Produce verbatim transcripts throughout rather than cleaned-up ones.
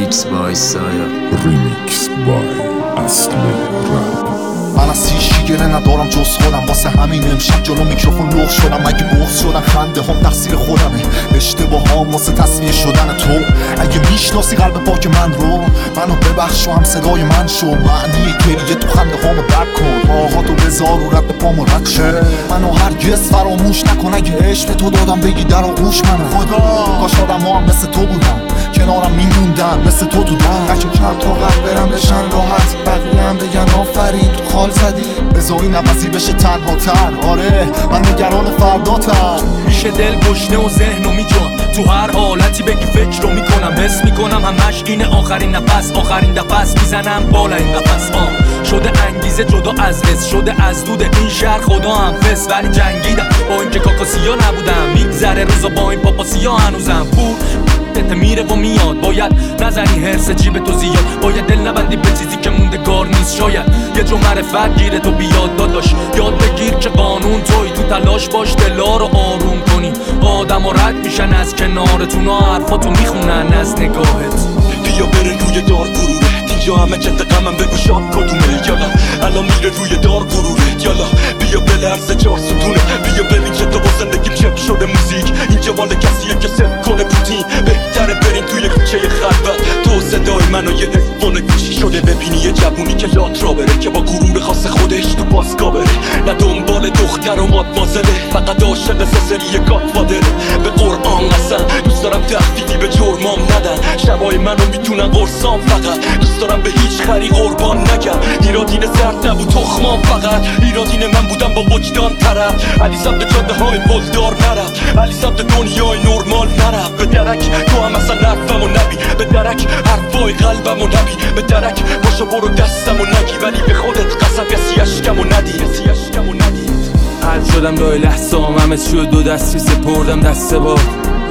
ریمیکس بای سایا. ریمیکس بای اصل رپ. من از هیچی گله ندارم جز خودم، واسه همین امشب جلو میکروفون لغ شدم. اگه بغض شدن خنده هم تقصیر خودمه، اشتباه هم واسه تصویر شدن تو. اگه میشناسی قلب پاک من رو، منو ببخش و هم صدای من شو. معنی گریه تو خنده هامو درک کن، آهاتو بذار و رد پامو رد شه. منو هرگز فراموش نکن، اگه عشق تو دادم بگی در آغوش منه. خدا کاش آدم ها هم مثل تو بودم، کنارم میموندن مثل تو تو دم. نکه چند تا قلب برم بشن راحت، بقیه هم بگن آفرین تو خال زدی. بذاری نفسی بشه تنها تر، آره من نگران فرداتم. میشه دل گشنه و ذهنو میجان، تو هر حالتی بگی فکر رو میکنم. حس میکنم همش اینه آخرین نفس، آخرین دفس میزنم بالا این قفس. آم شده انگیزه جدا از حس، شده از دود این شهر خدا هم فس. ولی جنگیدم با اینکه کاکاسیا نبودم، میگذره روزا با این پاپاسیا هنوزم پور دت میره و میاد. باید نزنی هرس جیب تو زیاد، باید دل نبندی به چیزی که موندگار نیست. شاید یه جو معرفت گیره تو بیاد داداش، یاد بگیر که قانون توی، تو تلاش باش دلا رو آروم کنی. آدم و رد میشن از کنارتون و حرفاتو میخونن از نگاهت. بیا بره روی دار گروره، اینجا همه جد غمم بگو شاد کدومه. یالا الان میره روی دار گروره، یالا بیا بلرزه چهار ستونه. بیا ببین که تو با زندگیم چپ شده موزیک، اینجا مال کسیه که ست کنه پوتین. بهتره برین توی کوچه خلوت، تو صدای منو یه حیوان کوچیک شده. ببینی یه جوونی که لات را بره، که با غرور خاص خودش تو باسکا بره. نه دنبال دختر و مادمازله، فقط عاشق سری گادفادره. به قرآن قسم دوست دارم تخفیفی به جرمام ندن، شبای منو میتونن قرصام. فقط دوست دارم به هیچ خری قربان نگم، ایرادین زرد نبود تخمام. فقط ایرادین من بودم با وجدان طرف، علی سمت جاده های پلدار نرفت، علی سمت دنیای نرمال نرفت. به درک تو هم اصلا حرفمو نبی، به درک حرفای قلبمو نبی. به درک باشو برو دستمو نگی، ولی به خودت قسم کسی اشکمو ندی، کسی اشکمو ندی. حل شدم لای لحظه هم همه شد دو دستی سپردم دست باد.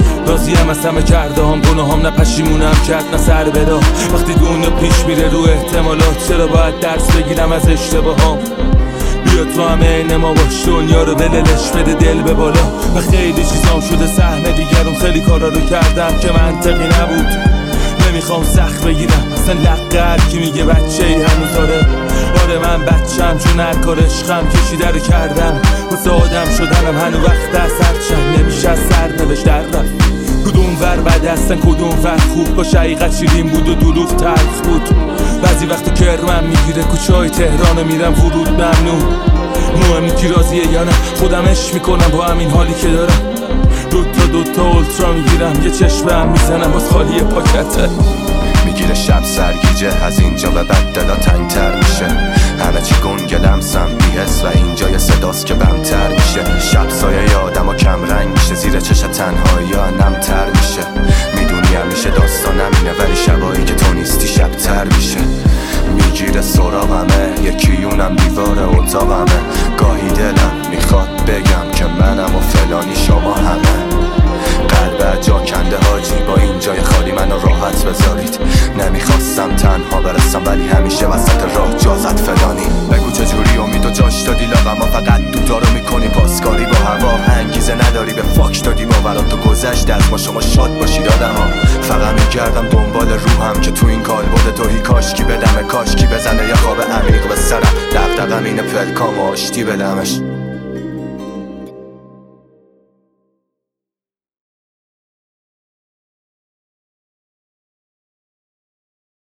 راضیم از همه کرده هم، گناه هم نه پشیمونم کرد نه سر بدا. وقتی دنیا پیش میره رو احتمالات، چرا باید درس بگیرم از اشتباهام؟ بیا تو همه این ما باش، دنیا رو بللش بده دل به بالا. و خیلی چیزام شده سهم دیگرون، خیلی کارا رو کردم که منطقی نبود. نمیخوام سخت بگیرم اصلا لقه هر کی میگه بچه ای هنوز. آره آره من بچم، چون هر کار عشقم کشیده رو کردم. واسه آدم شدنم هنو وقت از هرچند نمیشه از سر نوشت در رفت. کدوم ور بد هستن کدوم ور خوب، با حقیقت شیرین بود و دروغ تلخ بود. بعضی وقت کرمم میگیره کوچه های تهران میرم ورود ممنون. مهم کی راضیه یا نه، خودم عشق میکنم با همین حالی که دارم. دوتا دوتا اولترا میگیرم، یه چشمم میزنم باز خالی پاکته. میگیره شب سرگیجه، از اینجا به بعد دلا تنگتر میشه. همه چی گنگ لمسم بی‌حس و اینجا یه صداست که بمتر میشه. شب سایه آدم و کم رنگ میشه، زیر چش تنهایی ها نمتر میشه. میدونی همیشه داستان نمینه، ولی شبایی که تو نیستی شبتر میشه. میگیره سراغمه، یکیونم دیوار اتاقمه. گاهی دلم میخواد بگم که منم و فلانی شما همه. قلب جا کنده حاجی، با این جای خالی منو راحت بذارید. نمیخواستم تنها برسم، ولی همیشه وسط راه جازت فلانی. بگو چجوری امید و جاش دادی لاغم، فقط دوتا رو میکنی پاسکاری با هوا. انگیزه نداری به فاک دادی باورات تو گذشت از ما. شما شاد باشید آدم ها، فقط میگردم دنبال روحم که تو این کالبد توهی کاشکی بدمه. کاشکی بزنه یه خواب عمیق به سرم، دقدقم اینه پلکام و آشتی بدمش.